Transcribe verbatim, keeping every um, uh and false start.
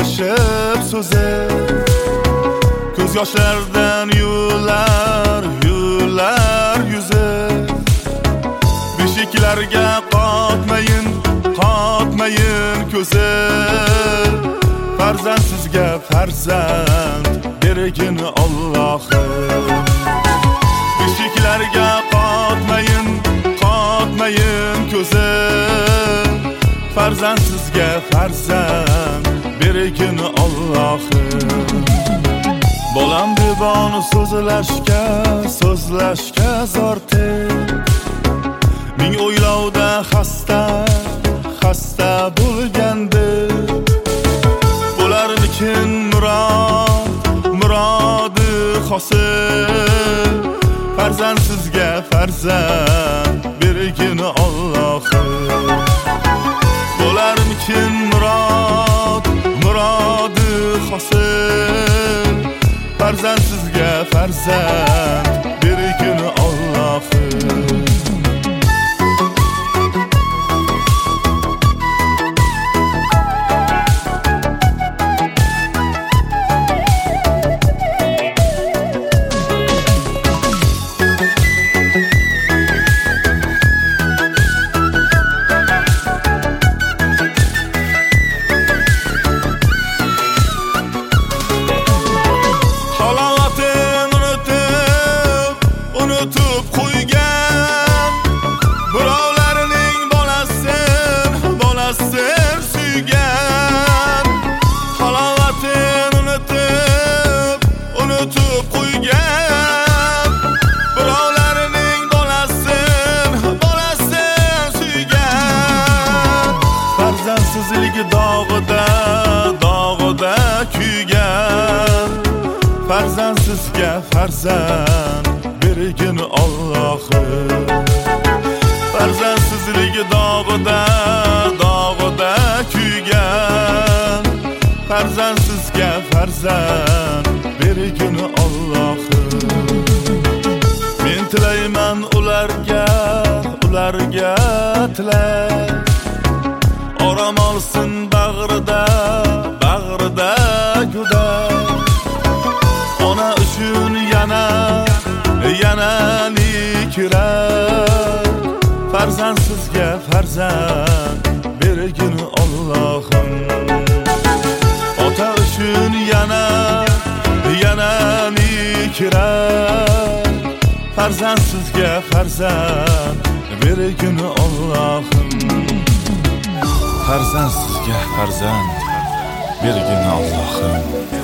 alışıp söze Göz yaşlardan yular, yular yüze Beşiklerge qatmayın, qatmayın köze Farzandsizge farzand bergin Allah'ım Beşiklerge qatmayın, qatmayın köze Farzandsizge farzand bergin Allah'ım Bolam divonu so'zlashga, so'zlashga zorte Ming o'ylovda xasta, xasta bo'lgandi Bo'larmikin murod, murodi hosil Farzandsizga farzand bergin Allohim Bo'larmikin murod, murodi hosil Farzandsizga farzand bergin Allohim Unutup qo'ygan birovlarning bolasin, bolasin suygan Halovatin unutib, unutib qo'ygan birovlarning bolasin, bolasin suygan Farzandsizligi dog'ida, dog'ida kuygan Farzandsizga farzand bergin Allohim Farzandsizligi dog'ida, dog'ida kuygan Farzandsizga farzand bergin Allohim Men tilayman ularga, ularga tilay Orom olsin bag'rida, bag'rida go'day Ona uchun yana yana nikirar Farzandsizga farzand bergin Allohim Ota uchun yana yana nikirar Farzandsizga farzand bergin Allohim Farzandsizga farzand bergin Allohim